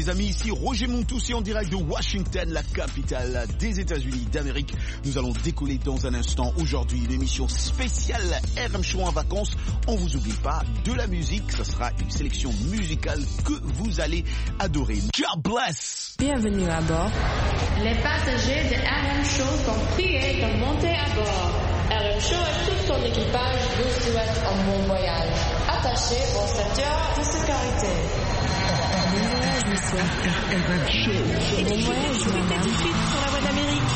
les amis, ici Roger Montoussi en direct de Washington, la capitale des États-Unis d'Amérique. Nous allons décoller dans un instant. Aujourd'hui, une émission spéciale RM Show en vacances. On vous oublie pas de la musique. Ce sera une sélection musicale que vous allez adorer. God bless! Bienvenue à bord. Les passagers de RM Show sont priés de monter à bord. RM Show et tout son équipage vous souhaitent un bon voyage. Attachez vos ceintures de sécurité. Bon voyage, monsieur. RM Show. Bon voyage, madame. Tout de suite sur la voie d'Amérique.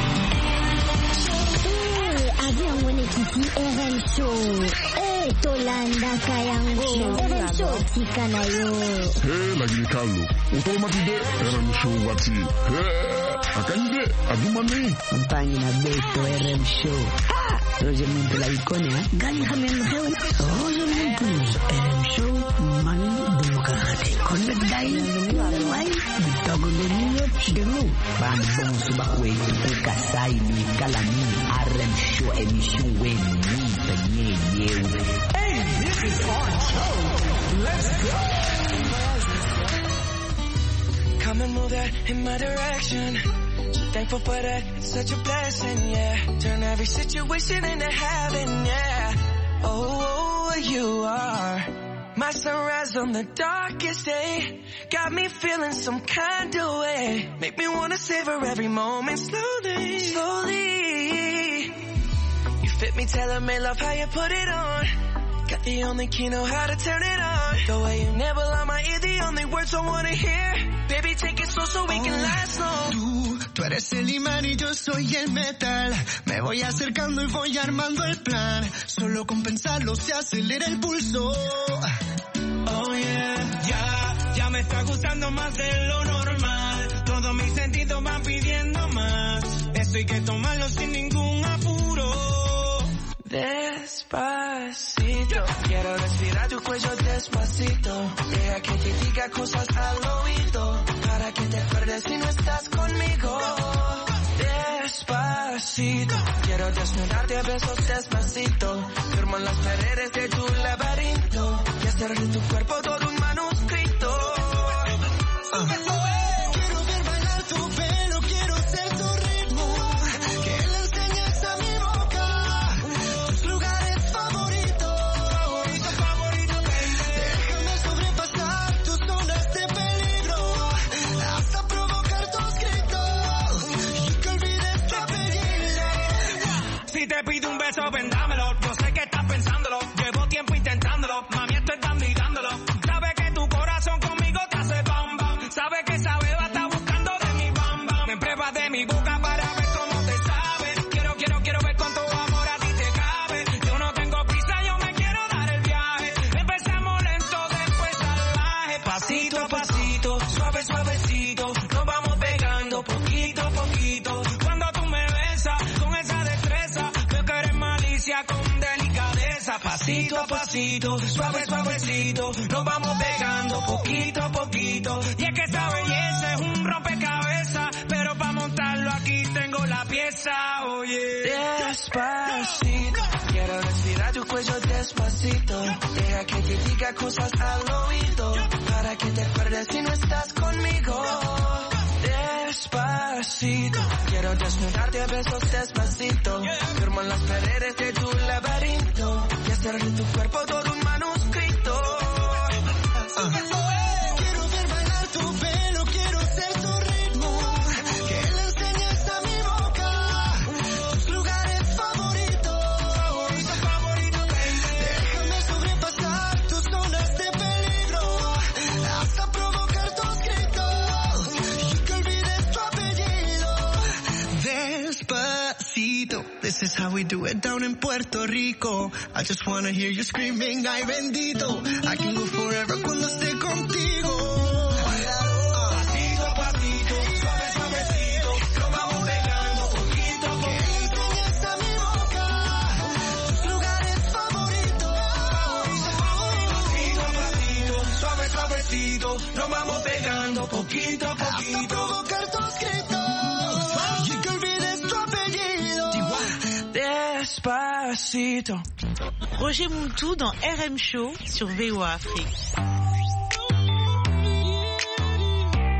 Avion mwenyekiti RM Show. Tolanda kayango. RM Show tika nayo. Lagi Carlo. Utomatide RM Show wati. Akande agumani. Mpanyi na beto RM Show. Roger Montoussi la icone, Gali Hamel Hewan. Roger Montoussi RM Show. Mani Demokrati. Konde Dai. Wai. Bitagoleniyo Demu. Bambong subakwe. Kasai ni kalami. RM Show emission when ni penye yew. Hey, this is our show. Let's go. Come and move that in my direction. So thankful for that, it's such a blessing, yeah. Turn every situation into heaven, yeah. Oh, you are my sunrise on the darkest day. Got me feeling some kind of way. Make me wanna savor every moment slowly, slowly. You fit me, tailor-made, love how you put it on. Got the only key, know how to turn it on. The way you never lie my ear, the only words I wanna hear. Baby, take it slow so we can last long. Tú eres el imán y yo soy el metal. Me voy acercando y voy armando el plan. Solo con pensarlo se acelera el pulso. Oh yeah, ya me está gustando más de lo normal. Todos mis sentidos van pidiendo más. Esto hay que tomarlo sin ningún apuro. Despacito, quiero respirar tu cuello despacito. Deja que te diga cosas al oído, para que te acuerdes si no estás conmigo. Despacito, quiero desnudarte a besos despacito. Firmo en las paredes de tu laberinto y hacer de tu cuerpo todo un manuscrito. Quiero ver bailar tu pelo, quiero ser tu ritmo. Que le enseñes a mi boca tus lugares favoritos. Déjame sobrepasar tus zonas de peligro, hasta provocar tus gritos y que olvides tu apellido. Si te pido un beso, ven dámelo. Yo sé que estás pensándolo, llevo tiempo intentándolo. Mami, estoy tan mirándolo. Sabes que tu corazón conmigo te hace bam bam. Sabes que esa beba está buscando de mi bam bam. Me pruebas de mi boca para ver cómo te sabe. Quiero ver cuánto amor a ti te cabe. Yo no tengo prisa, yo me quiero dar el viaje. Empezamos lento, después salvaje. Pasito a pasito, suave suavecito. Nos vamos pegando poquito a poquito. Cuando tú me besas con esa destreza, veo que eres malicia con delicadeza. Pasito a pasito, suave suavecito. Nos vamos pegando poquito a poquito. Y es que esa belleza es un rompecabezas, pero para montarlo aquí tengo la pieza, oye. Despacito, quiero respirar tu cuello despacito. Deja que te diga cosas al oído, para que te acuerdes si no estás conmigo. Despacito, quiero desnudarte a besos despacito. Firmo en las paredes de tu laberinto y hacer de tu cuerpo todo un manuscrito. Quiero ver bailar tu pelo, quiero ser tu ritmo. Que le enseñes a mi boca tus lugares favoritos. Déjame sobrepasar tus zonas de peligro, hasta provocar tus gritos y que olvides tu apellido. Despacito, this is how we do it down in Puerto Rico. I just wanna hear you screaming, ay bendito. I can go forever cuando esté contigo. Pasito a pasito, suave suavecito. Nos vamos pegando poquito a poquito. Enseñas a mi boca tus lugares favoritos. Pasito a pasito, suave suavecito. Nos vamos pegando poquito a poquito. Hasta provocar tus gritos y que olvides tu apellido. Despacito. Roger Montoussi dans RM Show sur VOA Afrique.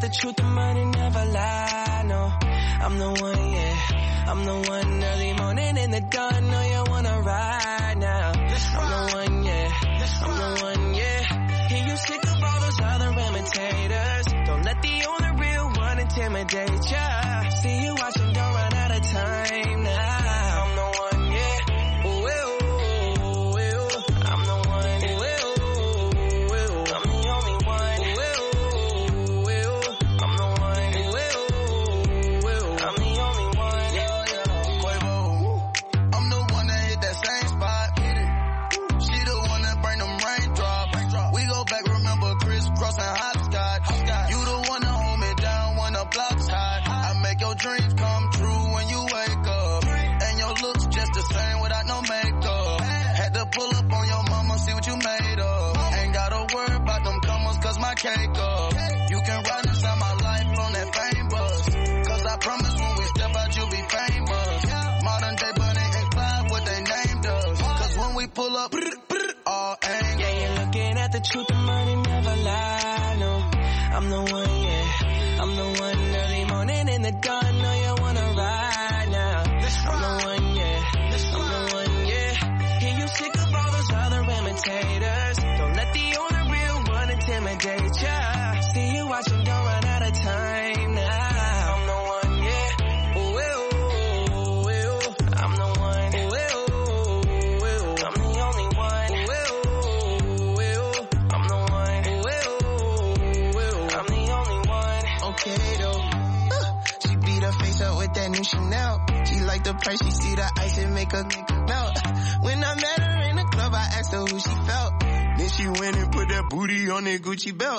the truth, the money never lie, no. I'm the one, yeah. I'm the one early morning in the dawn. Know you wanna ride now. I'm the one, yeah. I'm the one, yeah. Hear you sick of all those other imitators. Don't let the only real one intimidate ya. See you watching, don't run out of time now. I'm the one, yeah. Ooh, ooh, ooh, ooh. I'm the one, ooh, ooh, ooh. I'm the only one, ooh, ooh, ooh. I'm the one, ooh, ooh, ooh. I'm the only one, Quavo. I'm the one that hit that same spot. She the one that bring them raindrops. We go back, remember crisscross and hopscotch. You the one that hold me down when the block's hot. I make your dreams come true when you wake up. And your looks just the same without no makeup. Had to pull up on your mama, see what you made of. Ain't gotta worry about them comers, cause my cake up. You can ride inside my life on that fame bus. Cause I promise when we step out, you'll be famous. Modern day Bonnie and Clyde, what they named us. Cause when we pull up, all angles. yeah, you're looking at the truth, the money never lie, no. I'm the one, yeah. I'm the one early morning in the dawn. Know you wanna ride now. I'm the one, yeah. I'm the one, yeah. Hear you sick of all those other imitators. Don't let the only real one intimidate ya. See you watching, don't run out of time now. I'm the one, yeah. Ooh, ooh, ooh, ooh. I'm the one, ooh, ooh, ooh. I'm the only one, ooh, ooh, ooh. I'm the one, ooh, ooh, ooh. I'm the only one. Okay though. She beat her face up with that new Chanel. She like the price, she see the ice and make her melt. When I met her in the club, I asked her who she felt. Then she went and put that booty on that Gucci belt.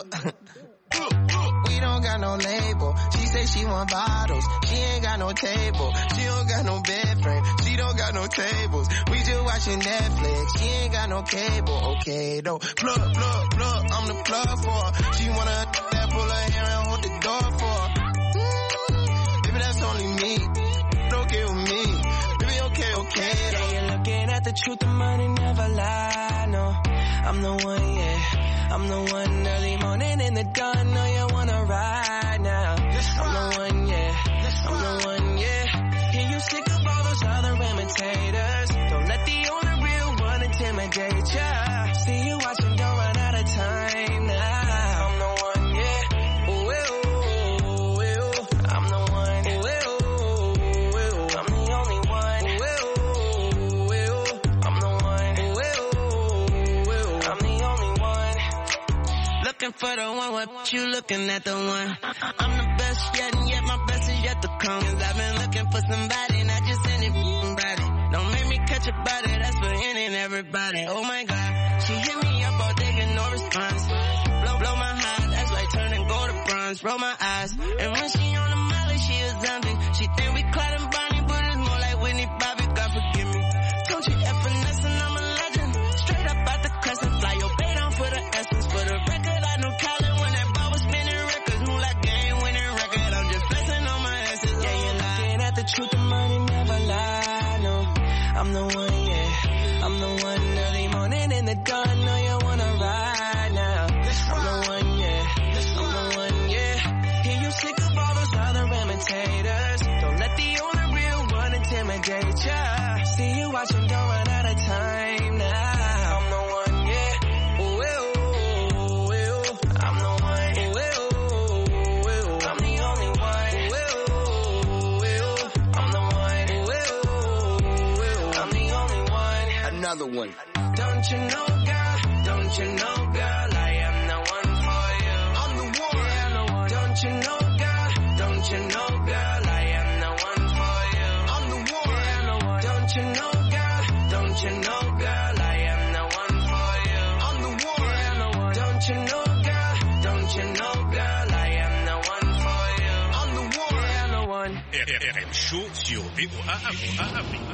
We don't got no label. She say she want bottles. She ain't got no table. She don't got no bed frame. She don't got no tables. We just watching Netflix. She ain't got no cable. Okay though. Plug, plug, plug. I'm the plug for her. She wanna that pull her hair and hold the door for her. Baby, that's only me. Okay with me. Baby, okay, okay. Yeah, you're looking at the truth, the money never lie, no. I'm the one, yeah. I'm the one early morning in the dawn. Know you wanna ride now. I'm the one, yeah. I'm the one, yeah. Hear you sick of all those other imitators. Don't let the only real one intimidate ya. See you watching, don't run out of time now. I'm the one, yeah. Ooh, ooh, ooh, ooh. I'm the one, ooh, ooh, ooh. I'm the only one, ooh, ooh, ooh. I'm the one, ooh, ooh, ooh. I'm the only one. Looking for the one, what you looking at the one? I'm the best yet, and yet my best is yet to come. Cause I've been looking for somebody, not just anybody. Don't make me catch a body, that's for any and everybody. Oh my God, she hit me up all day, get no response. Blow my heart, that's like turning gold to bronze. Roll my eyes, and when she on the molly, she is empty. She think we Clyde and Bonnie, but it's more like Whitney Bobby, God forgive me. Don't you ever finesse and I'm a legend. Straight up out the crescent, fly your bait down for the essence. For the record, I know Colin when that ball was spinning records. Move like game winning record, I'm just flexing on my essence. Yeah, you're looking at the truth, the money never lie, no. I'm the one, yeah. I'm the one early morning in the dawn. Know you wanna ride now. I'm the one, yeah. I'm the one, yeah. Hear you sick of all those other imitators. Don't let the only real one intimidate ya. See you watching, don't run out of time now. I'm the one, yeah. Ooh, ooh, ooh, ooh. I'm the one, ooh, ooh, ooh. I'm the only one, ooh, ooh, ooh. I'm the one, ooh, ooh, ooh. I'm the only one. Another one. Don't you know, girl? Don't you know, girl? I am the one for you. I'm the one. Yeah, I'm the one. Don't you know, girl? Don't you know, girl? I am the one for you. I'm the one. Yeah, I'm the one. Don't you know, girl? Don't you know, girl? I am the one for you. I'm the one. Yeah, I'm the one. Don't you know, girl? Don't you know, girl? I am the one for you. I'm the one. Yeah, I'm the one. RM Show sur VOA Afrique.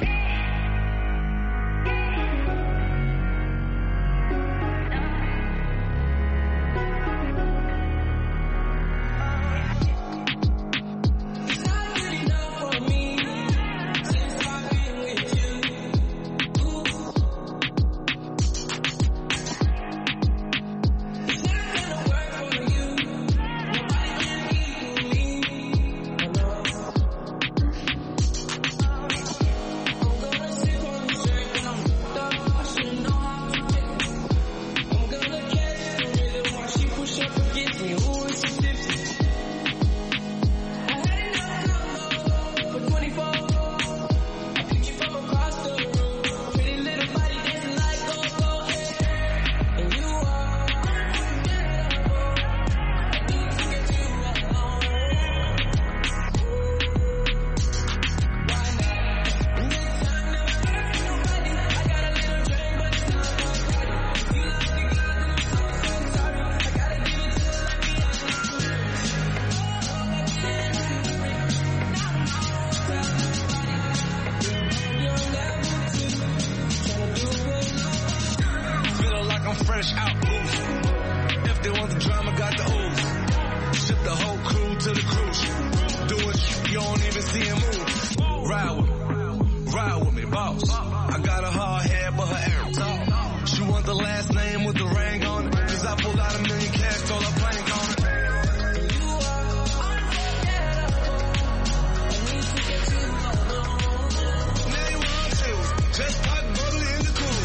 I'm fresh out loose. If they want the drama, got the ooze. Ship the whole crew to the cruise. Doing shit you don't even see him move. Ride with me, boss. I got a hard head, but her air talk. She want the last name with the ring on it. Cause I pulled out $1 million cash, stole her plank on it. Now you want to. Just pop bubbly in the cool.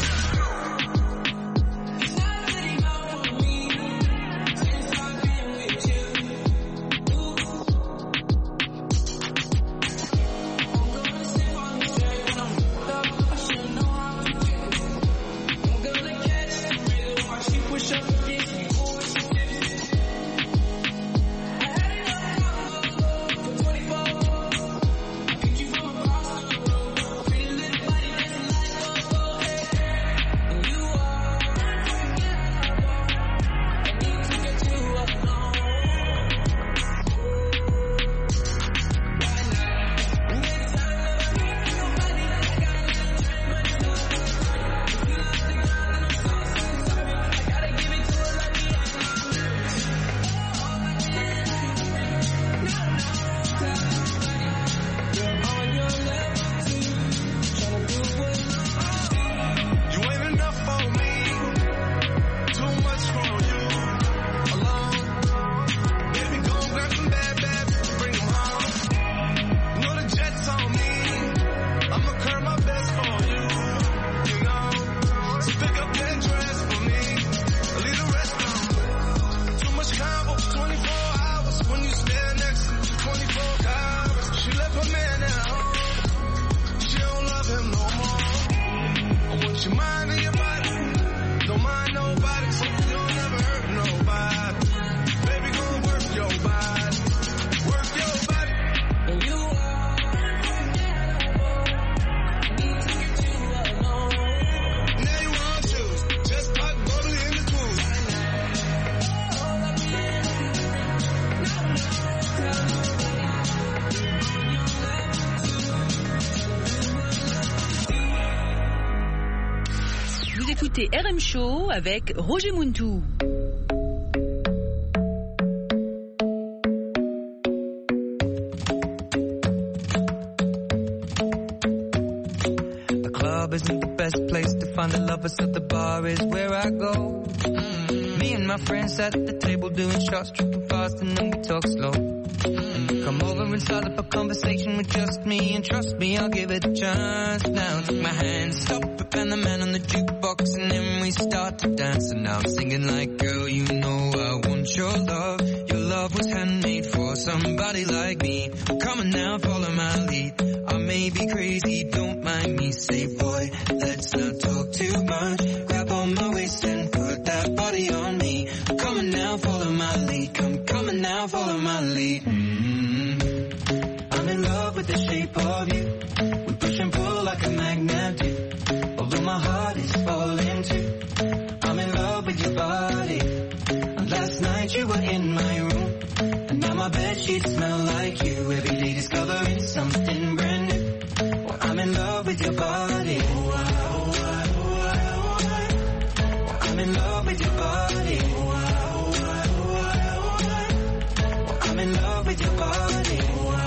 RM Show avec Roger Muntu. The club isn't the best place to find the lovers, so the bar is where I go. Me and my friends at the table doing shots, tripping fast, and then we talk slow. And you come over and start up a conversation with just me, and trust me, I'll give it a chance. Now take my hand, stop it, and the man on the jukebox, and then we start to dance. And now I'm singing like, girl, you know I want your love. Your love was handmade for somebody like me. Come on now, follow my lead. I may be crazy, don't mind me. Say, boy, let's not talk too much. Grab on my waist and put that body on me. Come on now, follow my lead. Come on now, follow my lead. I'm in love with the shape of you. We push and pull like a magnet do. Although my heart is falling too. I'm in love with your body. And last night you were in my room. And now my bedsheets smell like you. Every day discovering something brand new. Well, I'm in love with your body. I'm in love with your body. I'm in love with your body.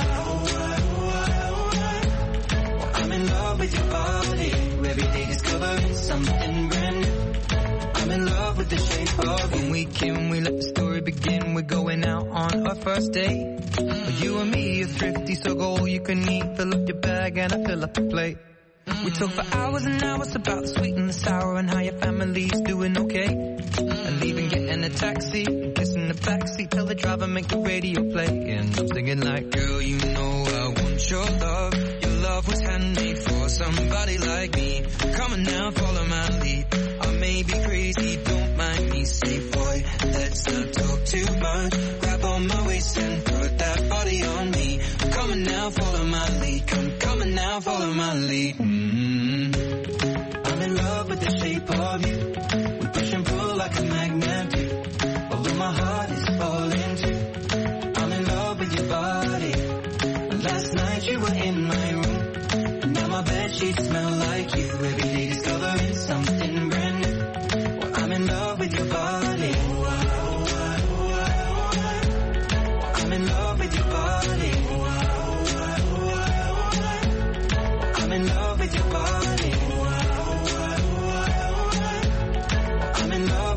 I'm in love with your body. Every day discovering something brand new. I'm in love with the shape of you. When we came, we let the story begin. We're going out on our first date. You and me are thrifty, so go all you can eat. Fill up your bag and I fill up the plate. We talk for hours and hours about the sweet and the sour and how your family's doing okay. And leaving, getting a taxi, kissing the backseat, tell the driver make the radio play. And I'm singing like, girl, you know I want your love. Your love was handmade for somebody like me. Come on now, follow my lead. I may be crazy, don't mind me. Say, boy, let's not talk too much. Grab on my waist and put that body on me. Come on now, follow my lead. Come on now, follow my lead. I'm in love with the shape of you. We push and pull like a magnet do. Although my heart is falling too. I'm in love with your body. Last night you were in my room. And now my bedsheets smell like you. Every day discovering something brand new. Well, I'm in love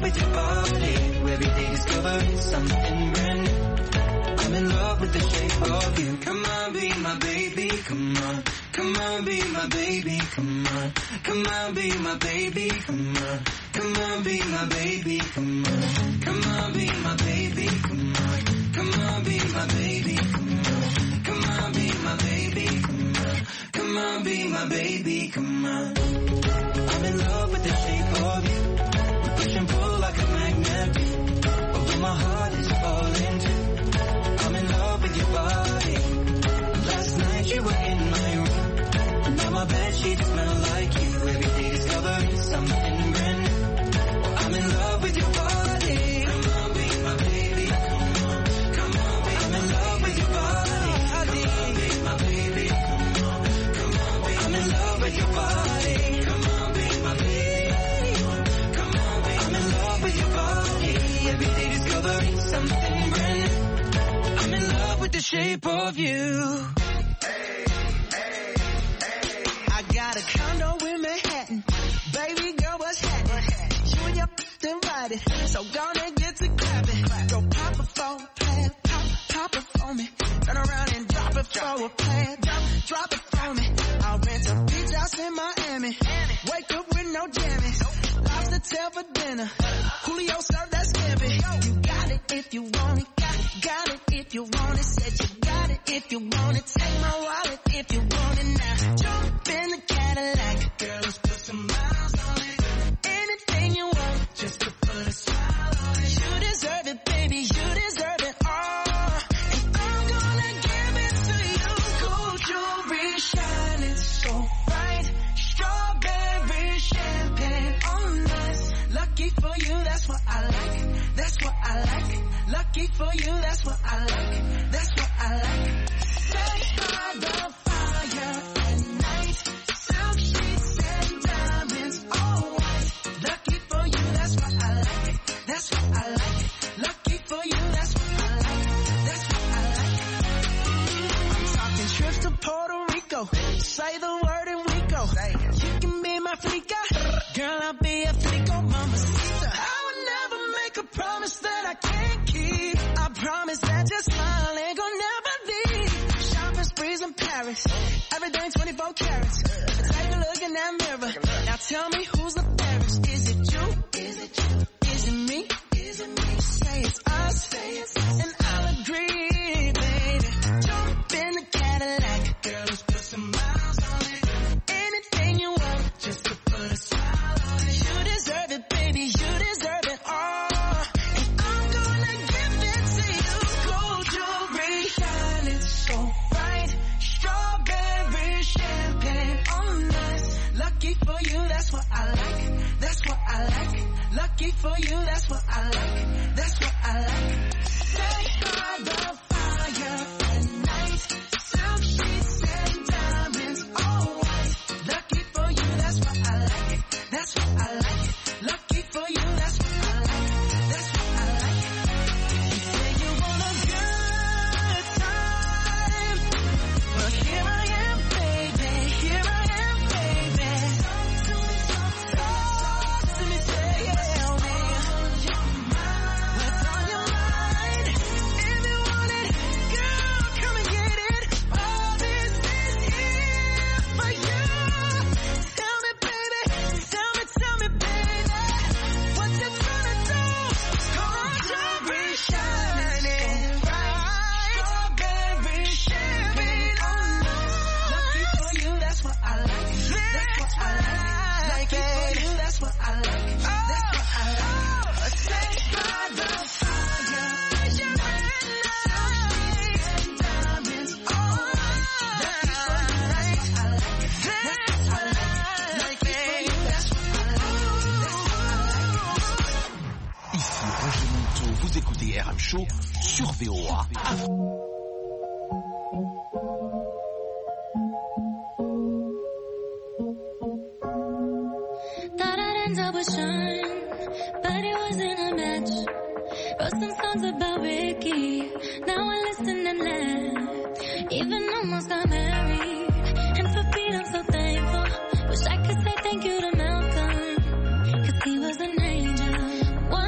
with your body. Every day discovering something brand new. I'm in love with the shape of you. Come on, be my baby, come on. Come on, be my baby, come on. Come on, be my baby, come on. Come on, be my baby, come on. Come on, be my baby, come on. Come on, be my baby, come on. Come on, be my baby, come on. Come on, be my baby, come on. I'm in love with the shape of you. We push and pull like a magnet. Although my heart is falling too. I'm in love with your body. Last night you were in my room. Now my bedsheets smell like you. Every day discovering something brand new. I'm in love with your body. Come on, be my baby. Come on, come on, be I'm in love with your body. Come on, be my baby. Come on, come on, be I'm in love with your body. Come on, be my baby. Come on, be I'm in love with your body. Every day discovering something brand new. I'm in love with the shape of you. I got a condo in Manhattan. Baby girl, what's happening? You and your invited, so gonna get to clapping. Go pop it for a plan, pop it for me. Turn around and drop it for a plan, drop it for me. I'll rent a beach house in Miami. Wake up with no jammies. Lobster tail for dinner. Julio served that scampi. You got it if you want it. Got it if you want it. Said you got it if you want it. Take my wallet if you want it now. Jump in the Cadillac. Girl, let's put some miles on it. Anything you want, just to put a smile on it. You deserve it, baby. You deserve it all. And I'm gonna give it to you. Gold jewelry shining so bright. Strawberry champagne on us. Lucky for you, that's what I like. That's what I like. Lucky for you, that's what I like. That's what I like. Set by the fire at night. Silk sheets and diamonds, all white. Lucky for you, that's what I like. That's what I like. Lucky for you, that's what I like. That's what I like. I'm talking trips to Puerto Rico. Say the word and we go. You can be my flica. Girl, I'll be a flico, mamacita. I would never make a promise that I can't keep. I promise that your smile ain't gonna never leave. Shopping sprees in Paris. Everything 24 carats. Take a look in that mirror. Now tell me who's the fairest. Is it you? Is it you? Is it me? Is it me? Say it's us. Say it's us. And I'll agree, baby. Jump in the Cadillac. Girl, let's put some miles on it. Anything you want, just to put a smile on it. You deserve it, baby. You deserve it all. And I'm gonna give it to you. Gold jewelry shining so bright. Strawberry champagne on us. Lucky for you, that's what I like. That's what I like. Lucky for you, that's what I like. That's what I like. Stay by the fire at night. Silk sheets and diamonds, all white. Lucky for you, that's what I like. That's what I like. Lucky for you, that's what I like. That's what I like. You say you want a good time. Well, here I am, baby. Here I am, baby. Talk to me, tell me. What's on your mind? If you want it, girl, come and get it. All this is here for you. Tell me, baby. Tell me, baby. What you tryna do? Gold jewelry shining bright. Strawberry champagne on us. Lucky for you, that's what I like. That's what I like. Lucky for you, that's what I like. That's what I like. Stay by the fire. And diamonds all white. Lucky for you, that's what I like. That's what I like. Lucky for you, that's what I like. That's what I like. Ici Roger Monteau, vous écoutez RM Show sur VOA. Thought I'd end up with Sean, but it wasn't a match. Wrote some songs about Ricky, now I listen and laugh. Even almost got married, and for Pete I'm so thankful. Wish I could say thank you to Malcolm, 'cause he was an angel.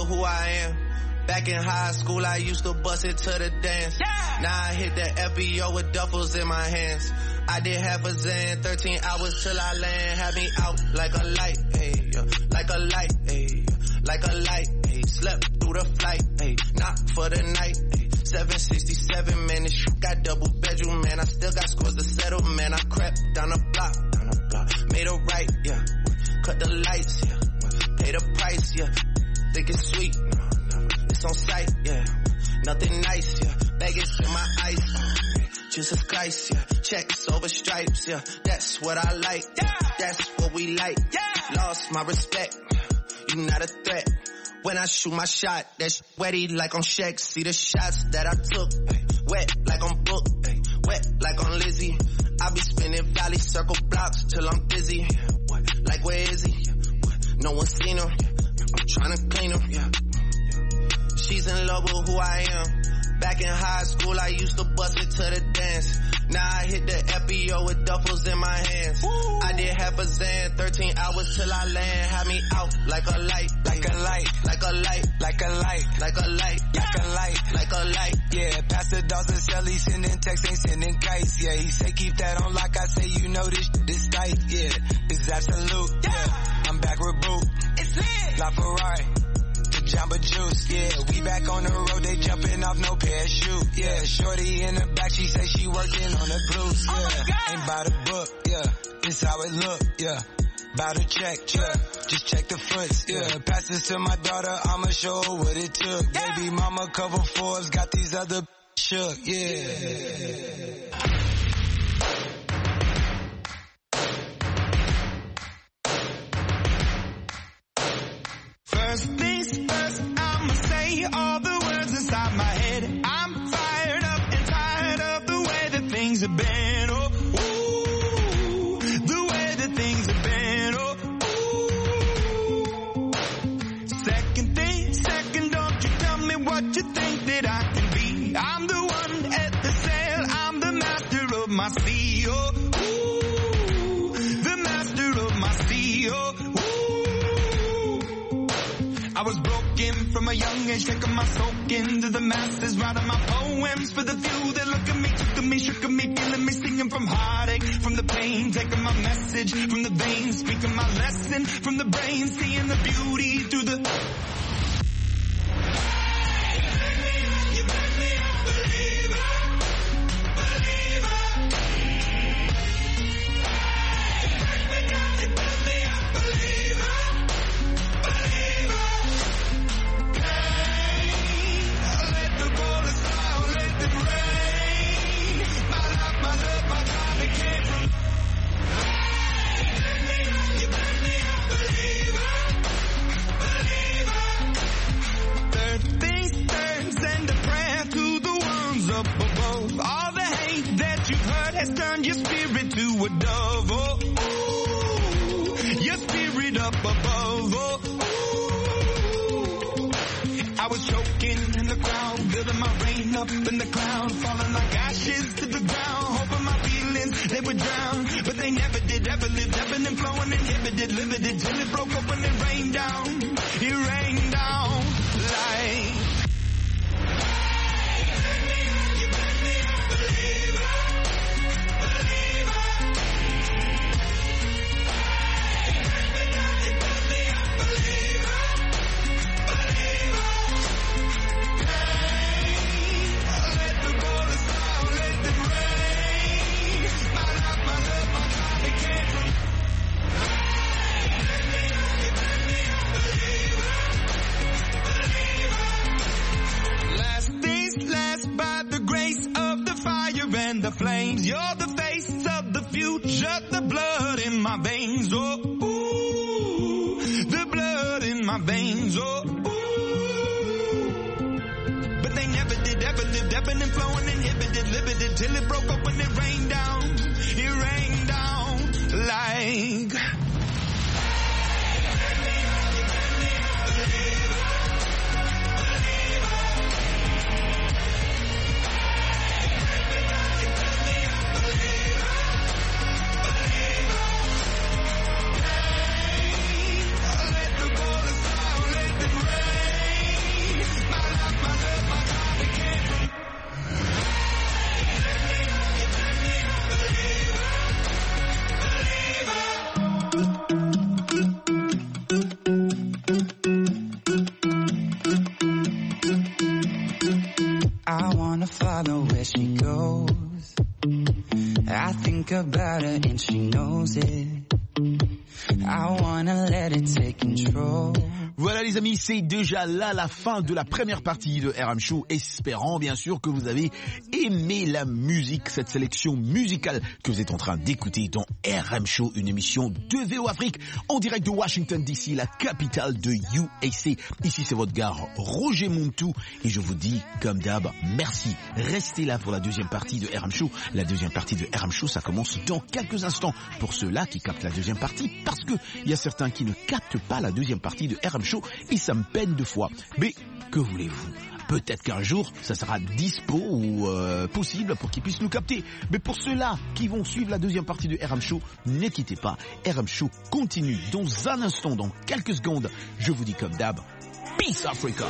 who I am. Back in high school, I used to bust it to the dance. Yeah. Now I hit the FBO with duffels in my hands. I did half a Zan, 13 hours till I land. Had me out like a light, ayy, like a light, ayy, like a light, ayy. Slept through the flight, ayy, not for the night, ayy. 767, man, this shit got double bedroom, man. I still got scores to settle, man. I crept down the block, made a right, yeah. Cut the lights, yeah. Pay the price, yeah. Think it's sweet, it's on sight, yeah. Nothing nice, yeah. Baggage in my ice, Jesus Christ, yeah. Checks over stripes, yeah. That's what I like, yeah. That's what we like, yeah. Lost my respect, you not a threat. When I shoot my shot, that's wetty like on Shaq. See the shots that I took, wet like on Book, wet like on Lizzie. I be spinning valley circle blocks till I'm dizzy. Like where is he? No one seen her. I'm trying to clean her. She's in love with who I am. Back in high school, I used to bust it to the dance. Now I hit the FBO with duffels in my hands. Woo. I did half a Zan, 13 hours till I land. Had me out like a light, like a light, like a light, like a light, like a light, like a light, like a light. Yeah, Pastor Dawson Sally sending texts, ain't sending kites. Yeah, he say keep that on like I say, you know this tight. Yeah, it's absolute. Yeah, I'm back with Boot. It's lit. La Ferrari. Jamba Juice, yeah, we back on the road, they jumping off no parachute, yeah, shorty in the back, she say she working on the blues, yeah, ain't by the book, yeah, this how it look, yeah, bout to check, yeah, just check the foots, yeah, pass this to my daughter, I'ma show her what it took, yeah. Baby mama cover Forbes, got these other shook, yeah. First things first, I'ma say all the words inside my head. I'm fired up and tired of the way that things have been. Oh, ooh, the way that things have been. Oh, ooh. Second thing, second, don't you tell me what you think that I can be. I'm the one at the sail, I'm the master of my sea. Oh, ooh, the master of my sea. Oh, I was broken from a young age, taking my soak into the masses, writing my poems for the few that look at me, took at me, shook at me, feeling me, singing from heartache, from the pain, taking my message from the veins, speaking my lesson from the brain, seeing the beauty through the... You make me a believer, believer. You make me a believer, believer. All the hate that you've heard has turned your spirit to a dove. Oh, ooh, your spirit up above. Oh, ooh. I was choking in the crowd, building my rain up in the cloud, falling like ashes to the ground, hoping my feelings they would drown, but they never did. Ever lived, ebbing and flowing, inhibited, limited, till it broke up when it rained down. It rained down like. The flames, you're the face of the future, the blood in my veins, oh, ooh, the blood in my veins, oh, ooh. But they never did, ever lived, ebbing and flowing, inhibited, limited, till it broke up when it rained down like... think about her and she knows it. I wanna let it take control. Voilà les amis, c'est déjà là la fin de la première partie de RM Show, espérant bien sûr que vous avez aimé la musique, cette sélection musicale que vous êtes en train d'écouter dans RM Show, une émission de VO Afrique en direct de Washington DC, la capitale de USA. Ici c'est votre gars Roger Montou et je vous dis comme d'hab, merci. Restez là pour la deuxième partie de RM Show. La deuxième partie de RM Show, ça commence dans quelques instants. Pour ceux-là qui captent la deuxième partie, parce que il y a certains qui ne captent pas la deuxième partie de RM Show et ça me peine deux fois. Mais que voulez-vous? Peut-être qu'un jour, ça sera dispo ou possible pour qu'ils puissent nous capter. Mais pour ceux-là qui vont suivre la deuxième partie de RM Show, ne quittez pas. RM Show continue dans un instant, dans quelques secondes. Je vous dis comme d'hab, Peace Africa.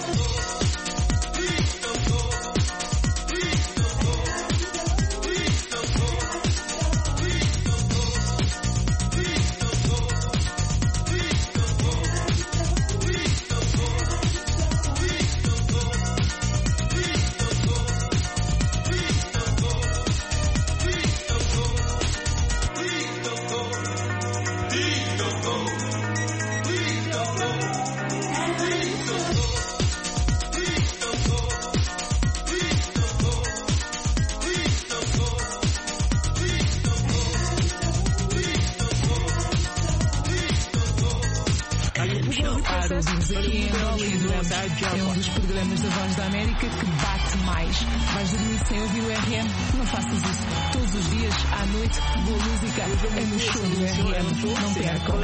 É um dos programas da Voz da América que bate mais. Vais dormir sem ouvir o RM? Não faças isso. Todos os dias, à noite, boa música é no show do RM. Não percam.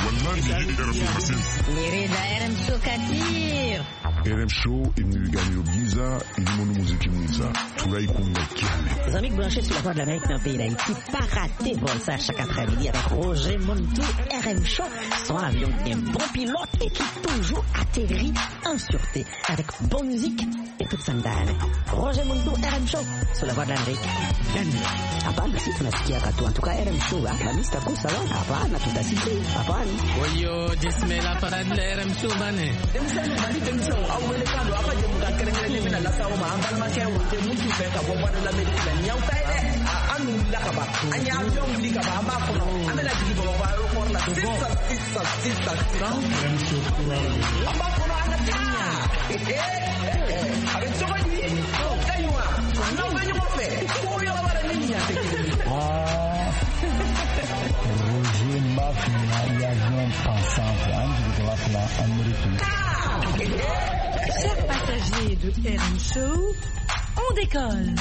Querida RM Show Katir. RM Show imnigani Giza ilimono muziki mwiza tulai kumekele. Les amis branchés sur la Voix de l'Amérique dans le pays d'Haïti, pas rater vol ça chaque après-midi avec Roger Montou. RM Show, son avion bien bon pilote et qui toujours atterrit en sûreté avec bonne musique et toute sandale. Roger Montou, RM Show sur la Voix de l'Amérique. Hapana, si tunasikia katu. En tout cas, RM Show, la mista kusa wa. Hapana, tutasikia. Hapana. Oyo, jismela para de RM Show bane. Roger Mafia e avião passante antes de lá pela Amérique. Chers passagers de RM Show, on décolle.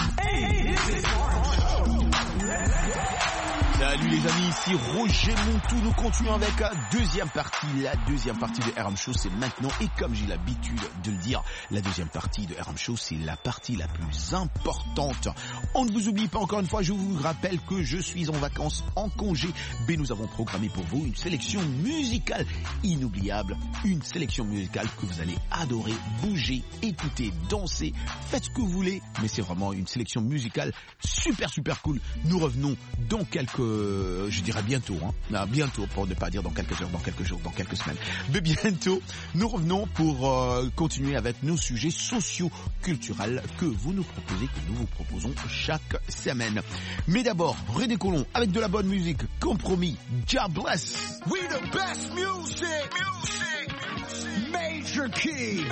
Salut les amis, ici Roger Montou, nous continuons avec la deuxième partie. La deuxième partie de RM Show, c'est maintenant, et comme j'ai l'habitude de le dire, la deuxième partie de RM Show, c'est la partie la plus importante. On ne vous oublie pas encore une fois, je vous rappelle que je suis en vacances, en congé, mais nous avons programmé pour vous une sélection musicale inoubliable, une sélection musicale que vous allez adorer, bouger, écouter, danser, faites ce que vous voulez, mais c'est vraiment une sélection musicale super cool. Nous revenons dans je dirais bientôt, bientôt, pour ne pas dire dans quelques heures, dans quelques jours, dans quelques semaines. Mais bientôt, nous revenons pour continuer avec nos sujets socio-culturels que vous nous proposez, que nous vous proposons chaque semaine. Mais d'abord, redécollons avec de la bonne musique, compromis, God bless. We the best music. Major key.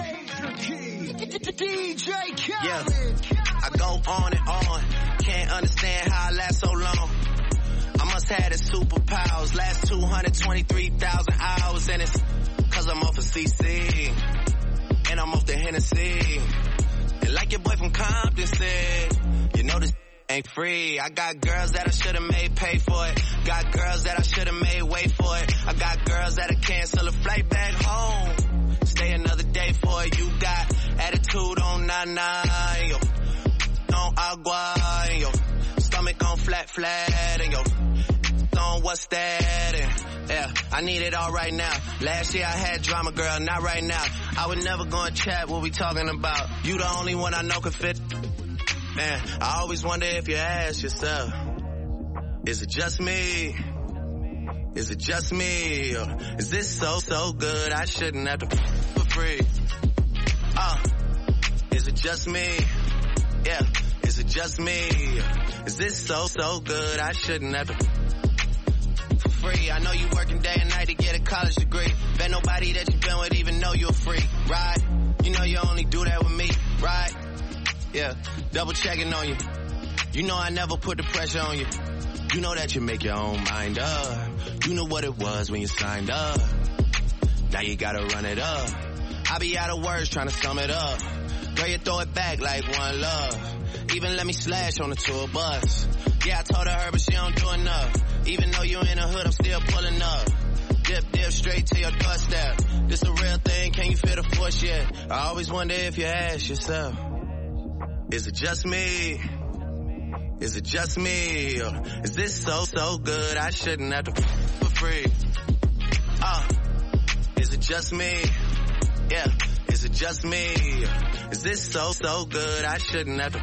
DJ Khaled. Yeah, I go on and on. Can't understand how I last so long. I must have the superpowers. Last 223,000 hours, and it's cause I'm off of CC. And I'm off the Hennessy. And like your boy from Compton said, you know this ain't free. I got girls that I should've made pay for it. Got girls that I should've made wait for it. I got girls that'll cancel a flight back home. Stay another day for it. You got attitude on 99, yo. On agua, and yo. Stomach on flat, and yo. On what's that? And yeah, I need it all right now. Last year I had drama, girl, not right now. I would never go and chat what we talking about. You the only one I know can fit. Man, I always wonder if you ask yourself, is it just me? Is it just me? Or is this so good I shouldn't have to for free? Is it just me? Yeah. Is it just me? Is this so good? I shouldn't have to. For free, I know you working day and night to get a college degree. Bet nobody that you've been with even know you're a freak, right? You know you only do that with me, right? Yeah, double checking on you. You know I never put the pressure on you. You know that you make your own mind up. You know what it was when you signed up. Now you gotta run it up. I be out of words trying to sum it up. Girl, you throw it back like one love. Even let me slash on the tour bus. Yeah, I told her, but she don't do enough. Even though you in the hood, I'm still pulling up. Dip straight to your doorstep. This a real thing, can you feel the force yet? I always wonder if you ask yourself, is it just me? Is it just me? Or is this so good? I shouldn't have to for free. Is it just me? Yeah, is it just me? Is this so good? I shouldn't have to.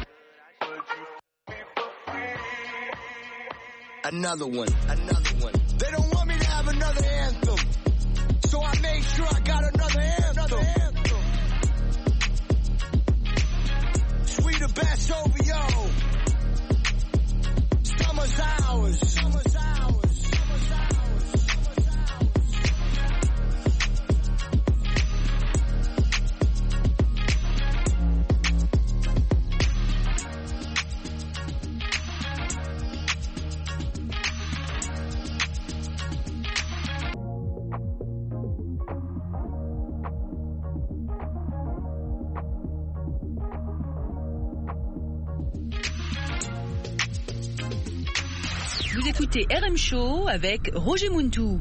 Another one. They don't want me to have another anthem, so I made sure I got another anthem. Sweeter Bass OVO. Summer's ours. Vous écoutez RM Show avec Roger Muntou.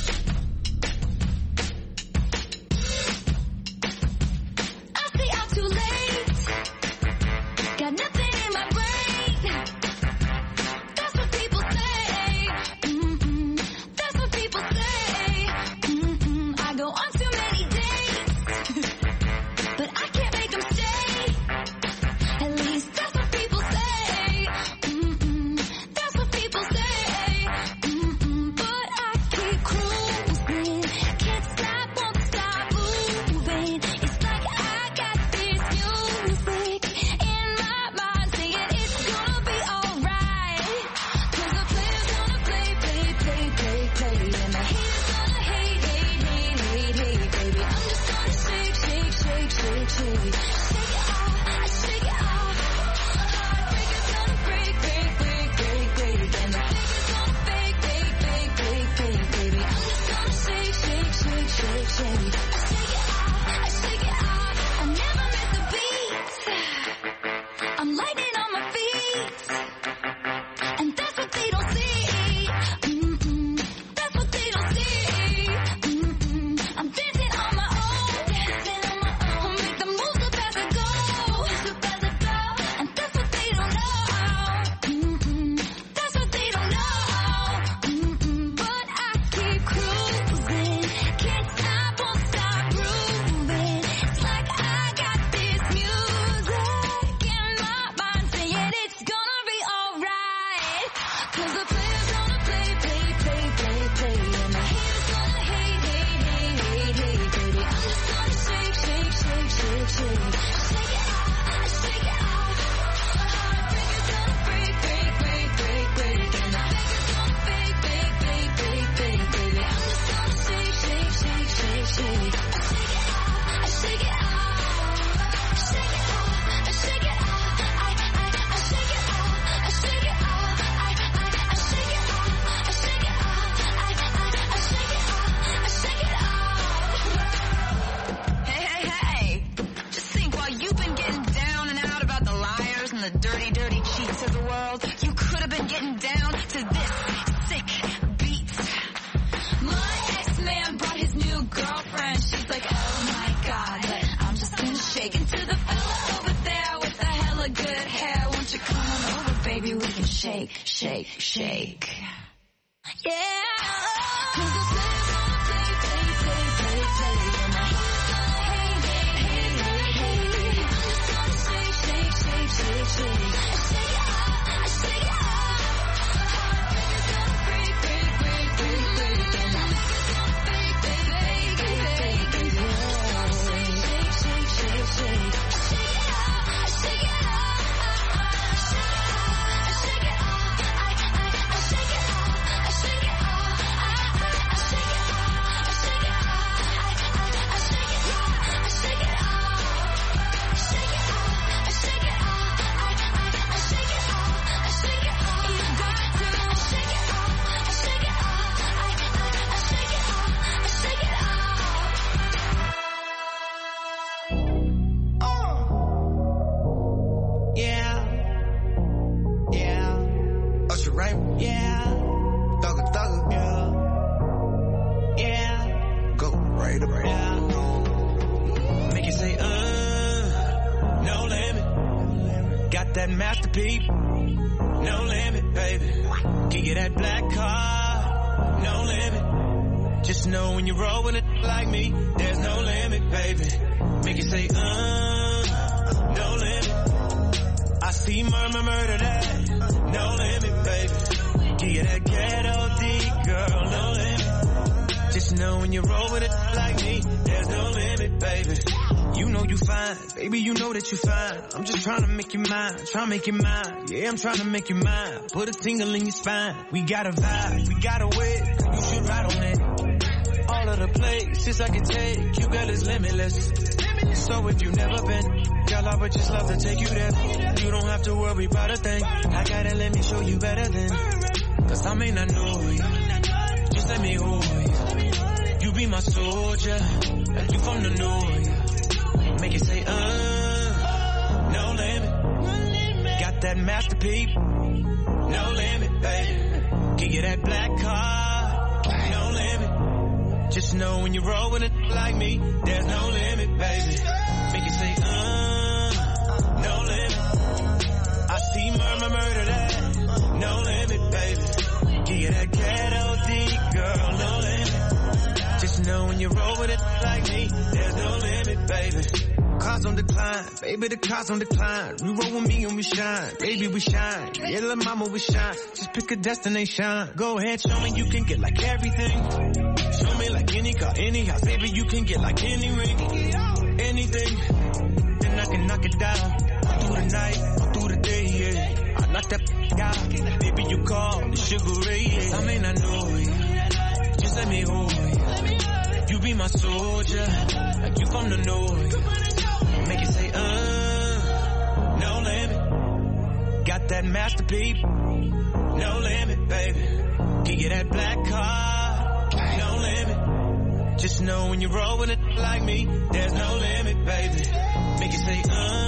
Shake. break the bread. Make you say, no limit. Got that masterpiece, no limit, baby. Give you that black car, no limit. Just know when you roll with it like me, there's no limit, baby. Make you say, no limit. I see murder that, no limit, baby. Give you that ghetto D, girl, no limit. Just know when you roll with it like me, there's no limit, baby. You know you fine, baby, you know that you fine. I'm just trying to make you mine, trying to make you mine. Yeah, I'm trying to make you mine. Put a tingle in your spine. We got a vibe, we got a way. You should ride on it. All of the places I can take, you girl is limitless. So if you've never been, girl, I would just love to take you there. You don't have to worry about a thing. I gotta let me show you better than. Cause I may not know you, just let me hold you. You be my soldier, like you from the north. Make you say, no limit. Got that masterpiece, no limit, baby. Give you that black car, no limit. Just know when you roll with it like me, there's no limit, baby. Make you say, no limit. I see murder that, no limit, baby. Give you that ghetto D, girl, no limit. Just know when you roll with it like me, there's no limit, baby. Cars on decline, baby, the cars on decline. We roll with me and we shine, baby, we shine. Yeah, little mama, we shine. Just pick a destination. Go ahead, show me you can get like everything. Show me like any car, any house, baby, you can get like any ring, anything. Then I can knock it down, all through the night, all through the day, yeah. I knock that out, baby, you call the Sugar Ray, yeah. I may not know you, just let me hold you. You be my soldier, like you from the north. Make you say, no limit. Got that masterpiece, no limit, baby. Give you that black car, no limit. Just know when you roll with it like me, there's no limit, baby. Make you say,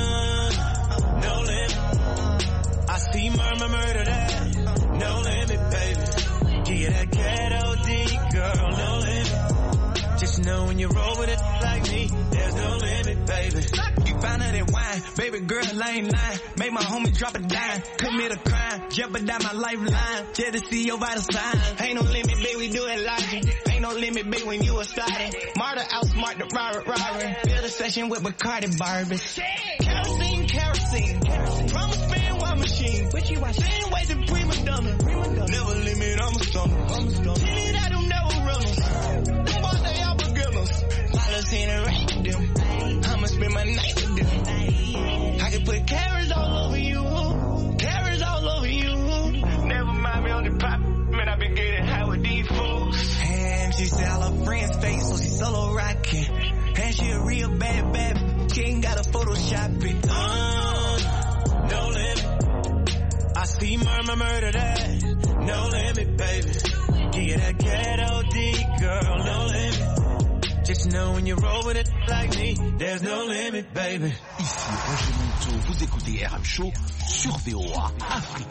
no limit. I see murder that, no limit, baby. Give you that ghetto D, girl, no limit. Just know when you roll with it like me, there's no limit, baby. You finer than wine, baby girl, I ain't lying. Made my homie drop a dime, commit a crime, jeopardize my lifeline, just to see your vital signs. Ain't no limit, baby, we do it logic. Ain't no limit, baby, when you a starting. Martyr outsmart the robber. Build a session with Bacardi Barbies. Kerosene. Promise fan, wild machine. What you watch? Same way to prima donna. Never limit, I'm a stunner. Tell that them never runners. Them boys, they all beginners. Policy in the right with them. I'ma spend my night with them. I can put carrots all over you. Carrots all over you. Never mind me on the pop. Man, I been getting high with these fools. And she said all her friends fake, so she solo rockin'. And she a real bad. She ain't gotta Photoshop it. No limit. I see murder that. No limit, baby. Give you that ghetto D, girl, no limit. Just know when you roll with it like me, there's no limit, baby. Ici Roger Monteau, vous écoutez RM Show sur VOA Afrique.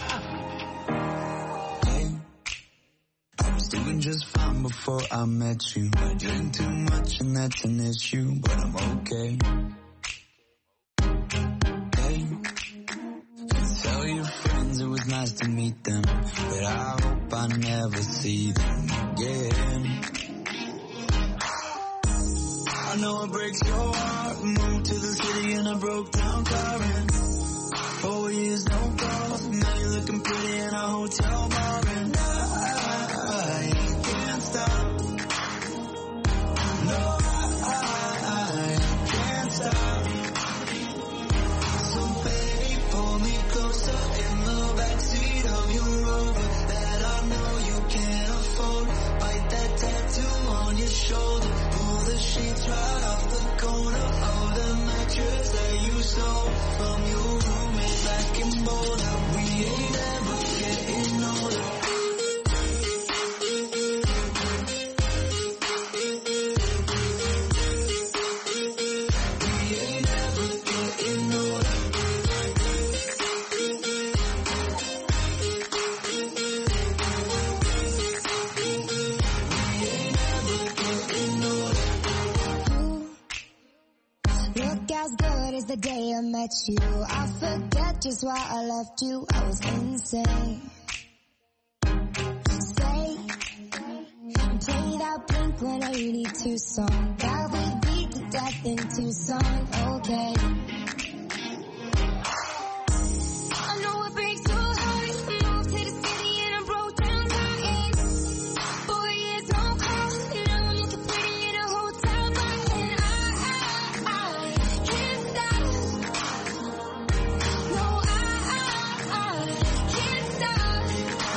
I was doing just fine before I met you. I drink too much and that's an issue, but I'm okay. Hey, tell your friends it was nice to meet them, but I hope I never see them again. I know it breaks your heart. Moved to the city in a broke down car and 4 years no calls. Now you're looking pretty in a hotel bar and I can't stop. No, I can't stop. So baby, pull me closer in the backseat of your Rover that I know you can't afford. Bite that tattoo on your shoulder. Pull the sheets right off the corner of the mattress that you stole from your roommate back in Boulder. We ain't ever getting older. Look as good as the day I met you. I forget just why I left you. I was insane. Stay and play that Blink-182 song that we beat to death in Tucson. Okay. I know it breaks your heart. Moved to the city and I broke down crying. 4 years no call. Now I'm looking pretty in a hotel bar. And I can't stop. No, I can't stop.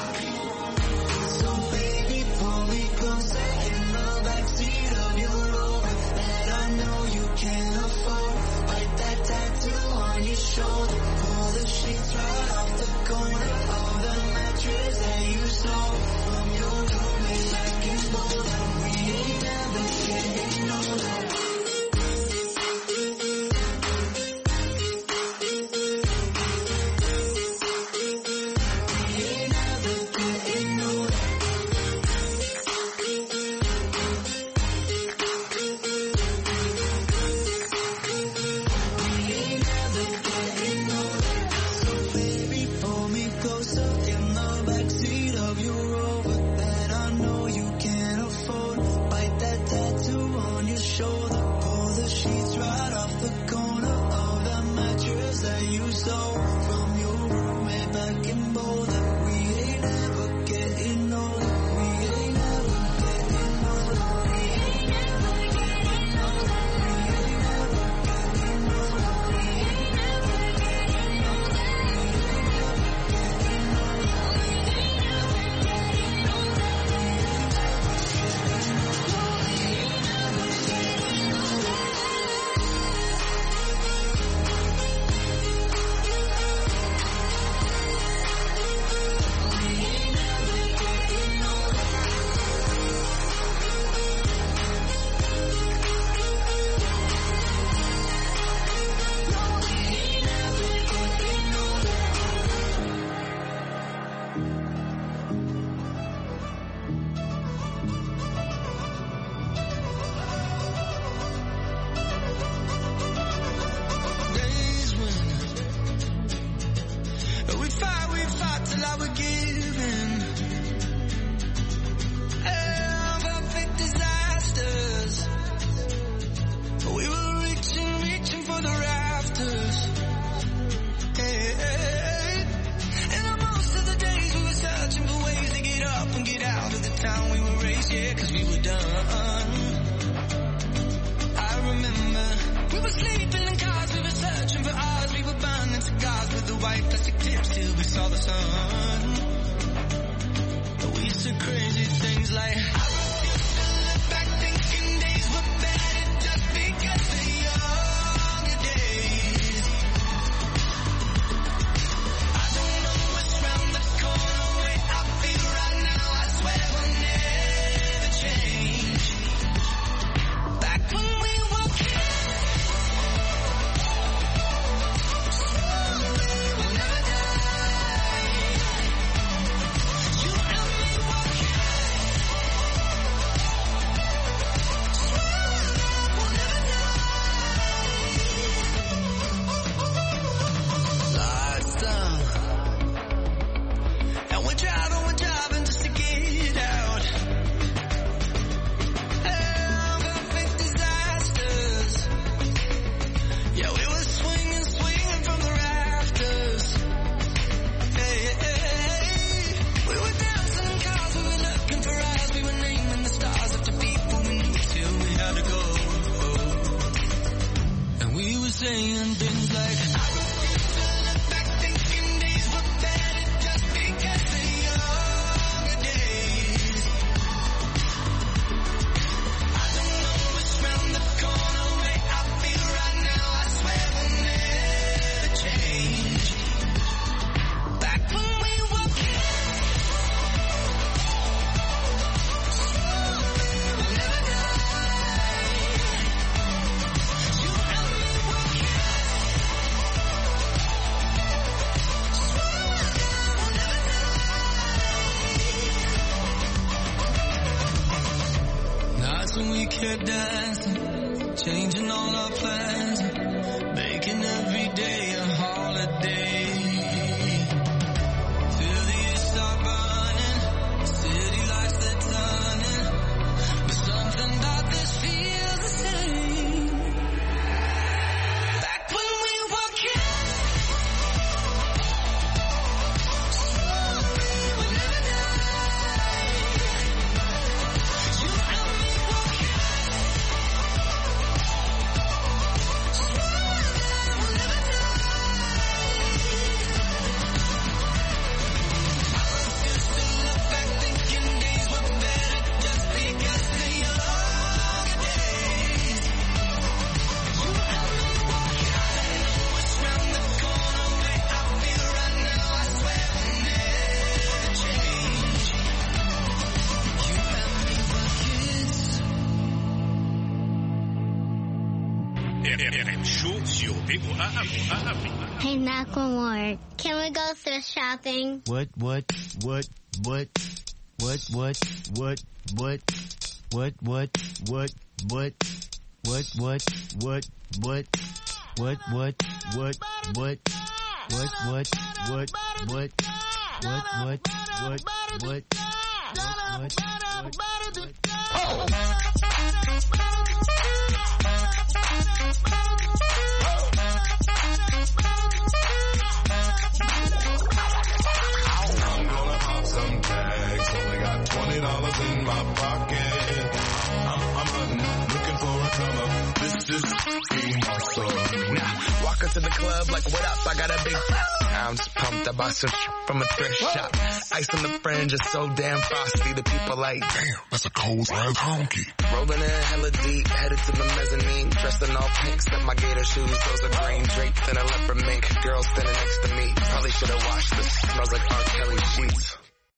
So baby, pull me closer in the backseat of your Rover that I know you can't afford. Bite that tattoo on your shoulder. Pull the sheets right off the corner of the mattress that you stole from your roommate back in Boulder. We ain't never getting older. Saying things like I refuse to look back thinking days were better just because of younger days. I don't know what's round the corner, way I feel right now, I swear will never change. Back when we were kids, we'll never die. You and me were nights when we kept dancing, changing all our plans. RM Show sur VOA Afrique. Hey, Macklemore, can we go thrift shopping? What? Some tags, only got $20 in my pocket. I'm hunting, looking for a come up. This is being awesome. Now, walk into the club like, what up? I got a big I'm just pumped. I bought some from a thrift shop. Ice on the fringe is so damn frosty. The people like, damn, that's a cold ass honky. Rolling in hella deep, headed to the mezzanine. Dressed in all pink, set my gator shoes. Those are green draped in a leopard mink. Girl standing next to me. Probably should have washed this. Smells like R. Kelly sheets.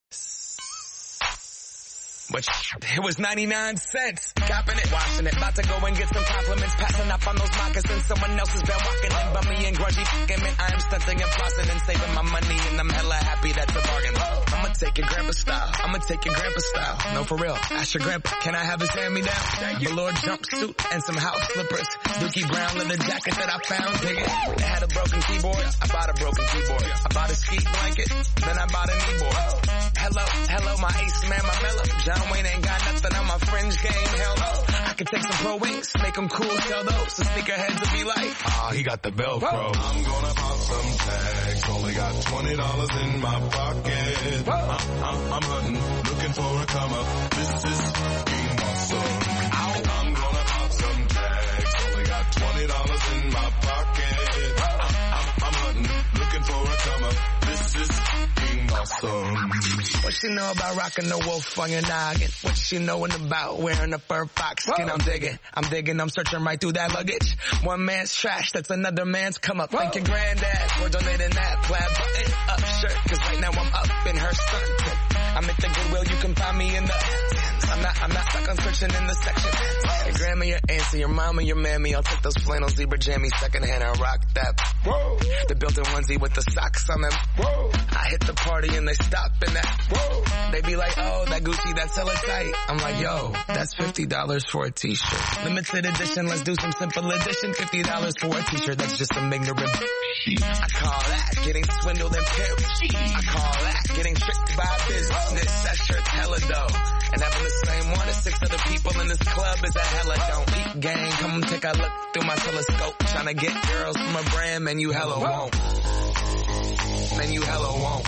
But it was 99 cents. Copping it, washing it. About to go and get some compliments. Passing up on those moccasins. Someone else has been walking in by me and grudgy fucking me. I am stunting and flossing and saving my money. And I'm hella happy that's a bargain. I'ma take your grandpa style. I'ma take your grandpa style. No, for real. Ask your grandpa. Can I have his hand-me-down? Velour jumpsuit and some house slippers. Dookie brown leather jacket that I found. Dig it. They had a broken keyboard. I bought a broken keyboard. I bought a ski blanket. Then I bought a kneeboard. Hello, my ace man, my mellow. John Wayne ain't got nothing on my fringe game, hell no. I could take some pro wings, make them cool, tell those. The sneakerheads will be like, he got the Velcro. I'm gonna pop some tags, only got $20 in my pocket. I'm hunting, looking for a come up. This is being awesome. I'm gonna pop some tags, only got $20 in my pocket. I'm hunting, looking for a come up. This is being awesome. What she know about rocking the wolf on your noggin? What she knowin' about wearing a fur fox skin? I'm digging, I'm searching right through that luggage. One man's trash, that's another man's come up. Thank your granddad for donating that plaid button up shirt. Cause right now I'm up in her skirt. I'm at the Goodwill, you can find me in the I'm not stuck on searching in the section. Your grandma, your auntie, your mama, your mammy. I'll take those flannel zebra jammies secondhand and rock that. Whoa. The built-in onesie with the socks on them. Whoa. I hit the party and they stop in that. Whoa. They be like, oh, that Gucci, that's hella tight. I'm like, yo, that's $50 for a t-shirt. Limited edition, let's do some simple edition. $50 for a t-shirt, that's just some ignorant. I call that getting swindled and pimped. I call that getting tricked by business. That shirt's hella dope. And having the same one as 6 other people in this club is a hella don't eat gang. Come take a look through my telescope. Tryna get girls from a brand, man, you hella won't. Man, you hella won't.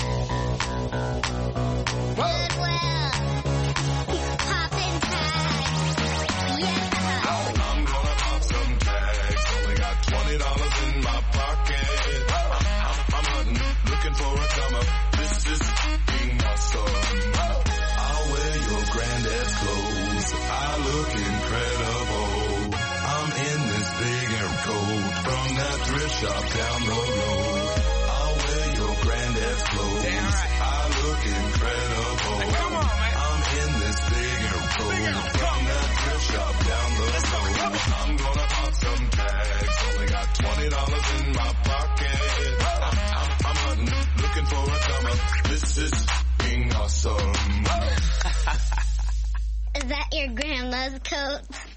Poppin' tags. Yeah. I'm gonna pop some tags. Only got $20 in my pocket. I'm hunting, looking for a come up. This is being awesome. I'll wear your granddad's clothes. I look incredible. I'm in this big air coat from that thrift shop down the road. I'll wear your granddad's clothes. Damn right. I look incredible. Hey, come on, man. I'm in this big air coat from that thrift shop down the road. I'm gonna pop some tags. Only got $20 in my pocket. I'm hunting, looking for a come up. This is being awesome. Is that your grandma's coat?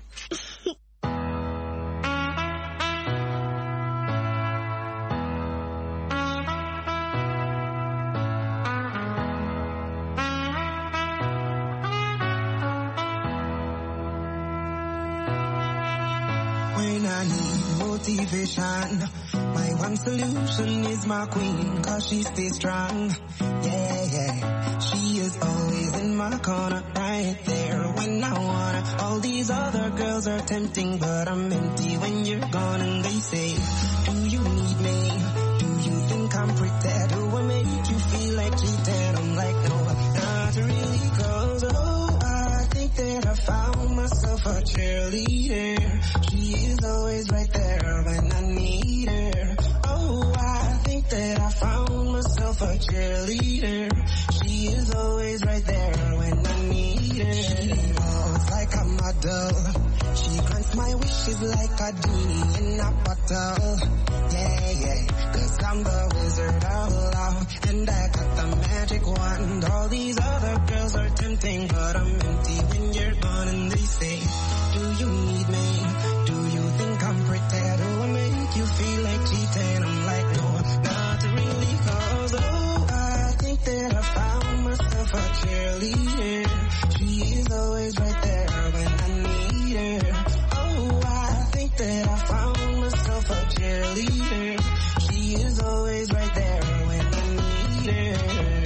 When I need motivation, my one solution is my queen, cause she stays strong. Yeah. She is always in my corner, right there when I wanna. All these other girls are tempting, but I'm empty when you're gone. And they say, do you need me? Do you think I'm pretend? Do I make you feel like cheating? I'm like, no, not really, cause I think that I found myself a cheerleader. She is always right there when I need her. Oh, I think that I found myself a cheerleader. She is always right there when I need her. She walks like a model. She grants my my wishes like a genie in a bottle. Yeah, yeah, 'cause I'm the wizard of love, and I got the magic wand. All these other girls are tempting, but I'm empty when you're gone. And they say, do you need me? Do you think I'm pretty? Do I make you feel like cheating? I'm like, no, not really, 'cause oh, I think that I found myself a cheerleader. She is always right there when I need her. Oh, I think that I found myself a cheerleader. She is always right there when I need her.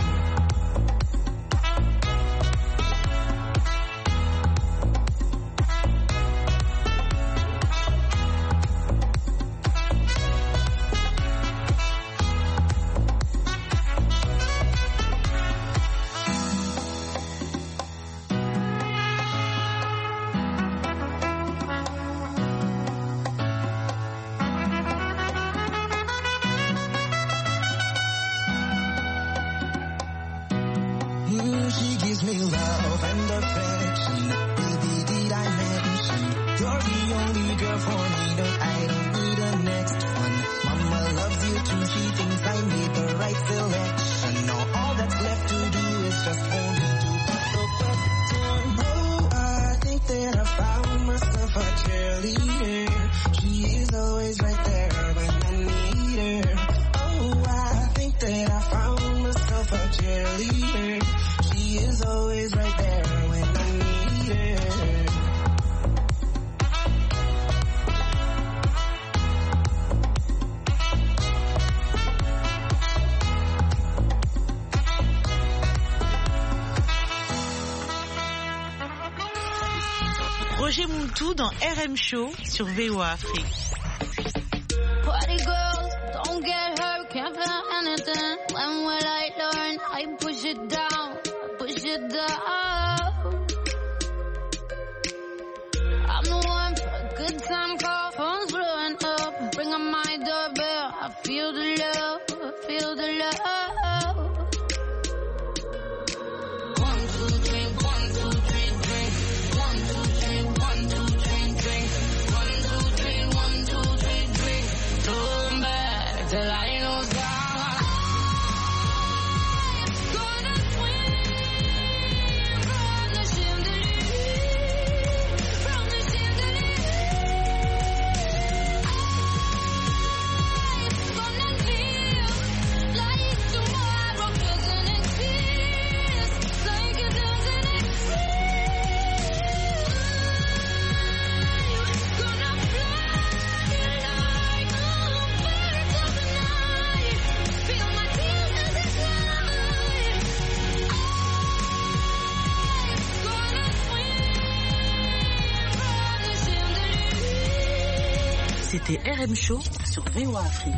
She gives me love and affection. Baby, did I mention you're the only girl for me? No, I don't need a next one. Mama loves you too. She thinks I made the right selection. Now all that's left to do is just for me to ask the question. Oh, I think that I found myself a cheerleader. She is always right there when I need her. Oh, I think that I found myself a cheerleader. She is always right there when I need her. Roger Mountou dans RM Show sur VOA Afrique. Party girls, don't get hurt, can't feel anything. When will I learn? I push it down, push it down. I'm the one for a good time call, phone's blowing up. Bring on my doorbell, I feel the love, I feel the love. 1, 2, 3, 1, 2, 3, drink. 1, 2, 3, 1, 2, 3, drink. 1, 2, 3, 1, 2, 3, drink. Turn back till I know God. Gonna swim from the chandelier, from the chandelier. Gonna live like tomorrow doesn't exist, like it doesn't exist. Gonna fly like a bird of the night. Feel my tears as they slide. Gonna swim from the chandelier. C'était RM Show sur VOA Afrique.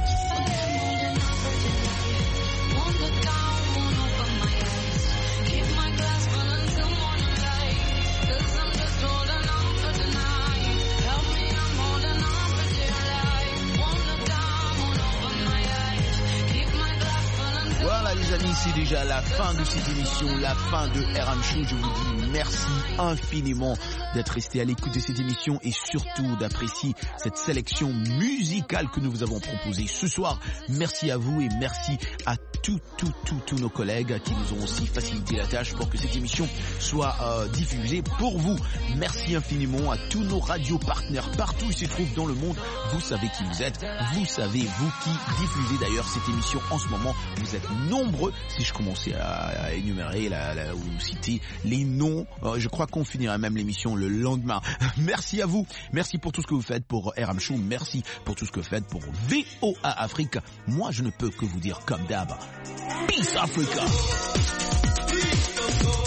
Won't look down, won't open my eyes. Keep my glass full until morning light. 'Cause I'm just holding on for tonight. Help me, I'm holding on for dear life. Won't look down, won't open my eyes. Keep my glass full until Voilà les amis, c'est déjà la fin de cette émission, la fin de RM Show. Je vous dis merci infiniment d'être resté à l'écoute de cette émission et surtout d'apprécier cette sélection musicale que nous vous avons proposée ce soir. Merci à vous et merci à tous nos collègues qui nous ont aussi facilité la tâche pour que cette émission soit diffusée pour vous. Merci infiniment à tous nos radios partenaires partout où ils se trouvent dans le monde. Vous savez qui vous êtes, vous savez vous qui diffusez d'ailleurs cette émission en ce moment. Vous êtes nombreux. Si je commençais à énumérer ou citer les noms, je crois qu'on finirait même l'émission le lendemain. Merci à vous. Merci pour tout ce que vous faites pour RM Show. Merci pour tout ce que vous faites pour VOA Afrique. Moi, je ne peux que vous dire comme d'hab. Peace Africa.